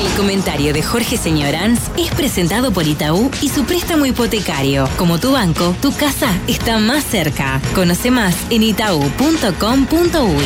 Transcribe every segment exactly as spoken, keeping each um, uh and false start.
El comentario de Jorge Señoranz es presentado por Itaú y su préstamo hipotecario. Como tu banco, tu casa está más cerca. Conoce más en itaú punto com punto uy.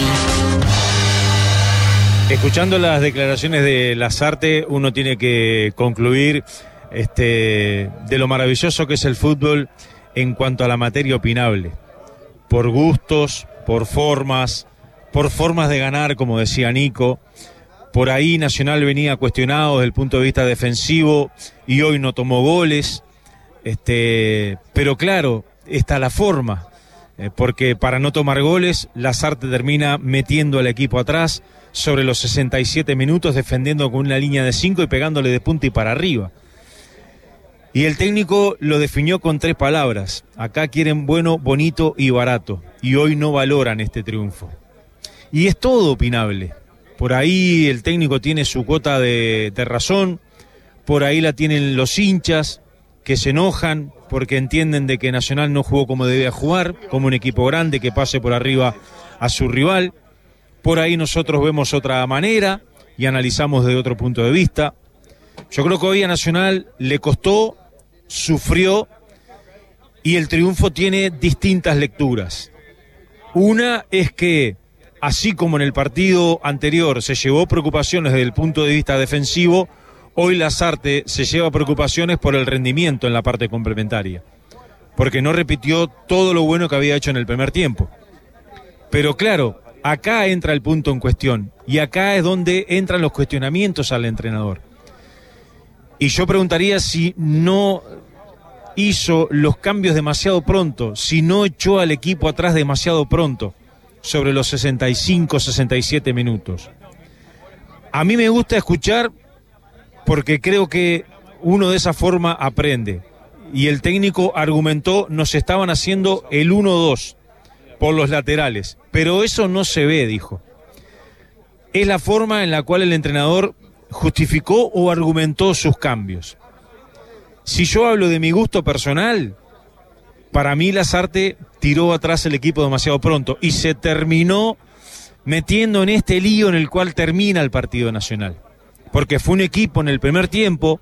Escuchando las declaraciones de Lasarte, uno tiene que concluir este, de lo maravilloso que es el fútbol en cuanto a la materia opinable. Por gustos, por formas, por formas de ganar, como decía Nico. Por ahí Nacional venía cuestionado desde el punto de vista defensivo y hoy no tomó goles. Este, pero claro, está la forma, eh, porque para no tomar goles, Lasarte termina metiendo al equipo atrás sobre los sesenta y siete minutos, defendiendo con una línea de cinco y pegándole de punta y para arriba. Y el técnico lo definió con tres palabras: acá quieren bueno, bonito y barato, y hoy no valoran este triunfo. Y es todo opinable. Por ahí el técnico tiene su cuota de, de razón, por ahí la tienen los hinchas que se enojan porque entienden de que Nacional no jugó como debía jugar, como un equipo grande que pase por arriba a su rival. Por ahí nosotros vemos otra manera y analizamos de otro punto de vista. Yo creo que hoy a Nacional le costó, sufrió, y el triunfo tiene distintas lecturas. Una es que, así como en el partido anterior se llevó preocupaciones desde el punto de vista defensivo, hoy Lasarte se lleva preocupaciones por el rendimiento en la parte complementaria, porque no repitió todo lo bueno que había hecho en el primer tiempo. Pero claro, acá entra el punto en cuestión, y acá es donde entran los cuestionamientos al entrenador. Y yo preguntaría si no hizo los cambios demasiado pronto, si no echó al equipo atrás demasiado pronto, sobre los sesenta y cinco, sesenta y siete minutos. A mí me gusta escuchar porque creo que uno de esa forma aprende. Y el técnico argumentó, nos estaban haciendo el uno dos por los laterales, pero eso no se ve, dijo. Es la forma en la cual el entrenador justificó o argumentó sus cambios. Si yo hablo de mi gusto personal, para mí Lasarte tiró atrás el equipo demasiado pronto y se terminó metiendo en este lío en el cual termina el partido Nacional. Porque fue un equipo en el primer tiempo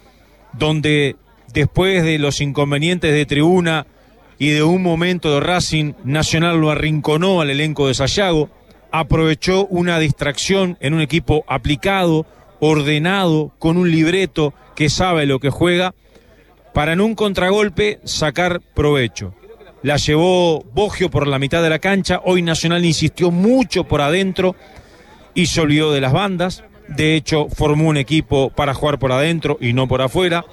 donde después de los inconvenientes de tribuna y de un momento de Racing, Nacional lo arrinconó al elenco de Sayago, aprovechó una distracción en un equipo aplicado, ordenado, con un libreto que sabe lo que juega, para en un contragolpe sacar provecho. La llevó Boggio por la mitad de la cancha, hoy Nacional insistió mucho por adentro y se olvidó de las bandas, de hecho formó un equipo para jugar por adentro y no por afuera,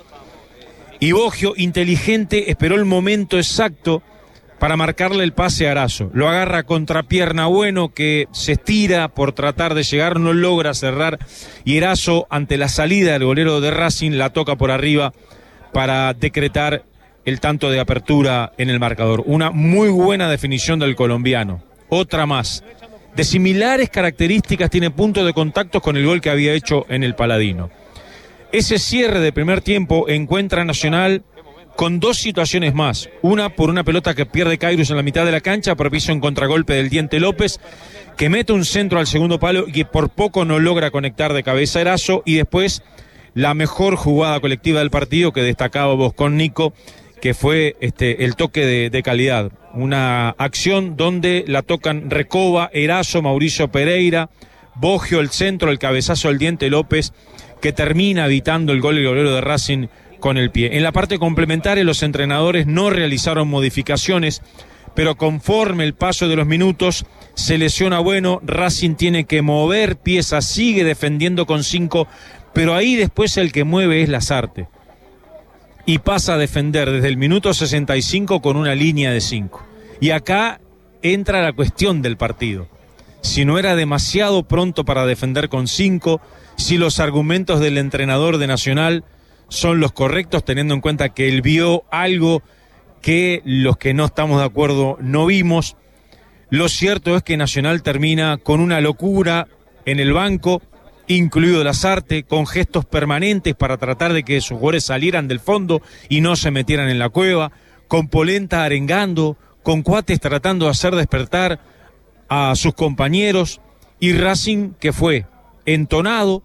y Boggio, inteligente, esperó el momento exacto para marcarle el pase a Erazo. Lo agarra contra pierna Bueno, que se estira por tratar de llegar, no logra cerrar, y Erazo, ante la salida del golero de Racing, la toca por arriba para decretar el tanto de apertura en el marcador. Una muy buena definición del colombiano. Otra más. De similares características, tiene punto de contacto con el gol que había hecho en el Paladino. Ese cierre de primer tiempo encuentra Nacional con dos situaciones más. Una por una pelota que pierde Kairos en la mitad de la cancha, propicio en contragolpe del Diente López, que mete un centro al segundo palo y que por poco no logra conectar de cabeza Erazo, y después la mejor jugada colectiva del partido que destacaba vos con Nico, que fue este el toque de, de calidad. Una acción donde la tocan Recoba, Erazo, Mauricio Pereira, Boggio, el centro, el cabezazo del Diente López, que termina evitando el gol del golero de Racing con el pie. En la parte complementaria los entrenadores no realizaron modificaciones, pero conforme el paso de los minutos se lesiona Bueno, Racing tiene que mover piezas, sigue defendiendo con cinco, pero ahí después el que mueve es Lasarte. Y pasa a defender desde el minuto sesenta y cinco con una línea de cinco. Y acá entra la cuestión del partido. Si no era demasiado pronto para defender con cinco, si los argumentos del entrenador de Nacional son los correctos, teniendo en cuenta que él vio algo que los que no estamos de acuerdo no vimos. Lo cierto es que Nacional termina con una locura en el banco, incluido Lasarte, con gestos permanentes para tratar de que sus jugadores salieran del fondo y no se metieran en la cueva, con Polenta arengando, con Cuates tratando de hacer despertar a sus compañeros, y Racing que fue entonado,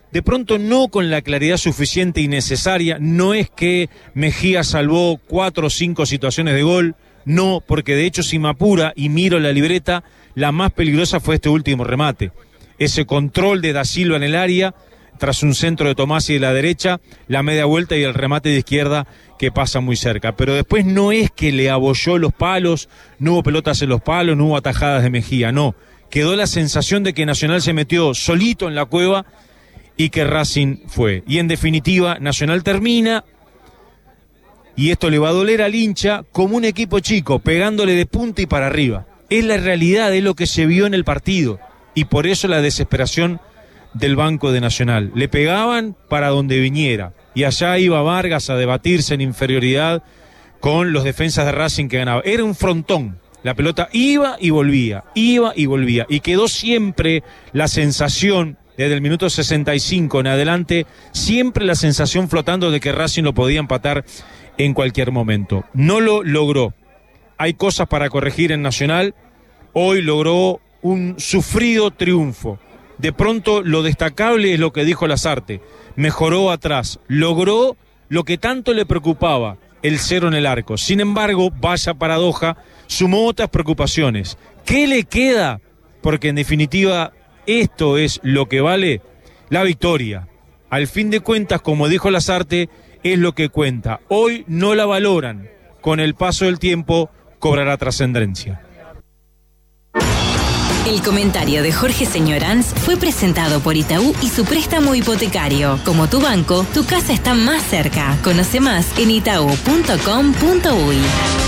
de pronto no con la claridad suficiente y necesaria. No es que Mejía salvó cuatro o cinco situaciones de gol, no, porque de hecho si me apura y miro la libreta, la más peligrosa fue este último remate. Ese control de Da Silva en el área, tras un centro de Tomasi de la derecha, la media vuelta y el remate de izquierda que pasa muy cerca. Pero después no es que le abolló los palos, no hubo pelotas en los palos, no hubo atajadas de Mejía, no. Quedó la sensación de que Nacional se metió solito en la cueva y que Racing fue. Y en definitiva, Nacional termina, y esto le va a doler al hincha, como un equipo chico, pegándole de punta y para arriba. Es la realidad, es lo que se vio en el partido, y por eso la desesperación del banco de Nacional. Le pegaban para donde viniera, y allá iba Vargas a debatirse en inferioridad con los defensas de Racing que ganaban. Era un frontón, la pelota iba y volvía, iba y volvía, y quedó siempre la sensación, desde el minuto sesenta y cinco en adelante, siempre la sensación flotando de que Racing lo podía empatar en cualquier momento. No lo logró. Hay cosas para corregir en Nacional. Hoy logró un sufrido triunfo. De pronto lo destacable es lo que dijo Lasarte. Mejoró atrás. Logró lo que tanto le preocupaba, el cero en el arco. Sin embargo, vaya paradoja, sumó otras preocupaciones. ¿Qué le queda? Porque en definitiva esto es lo que vale, la victoria. Al fin de cuentas, como dijo Lasarte, es lo que cuenta. Hoy no la valoran. Con el paso del tiempo cobrará trascendencia. El comentario de Jorge Señoranz fue presentado por Itaú y su préstamo hipotecario. Como tu banco, tu casa está más cerca. Conoce más en itaú punto com punto uy.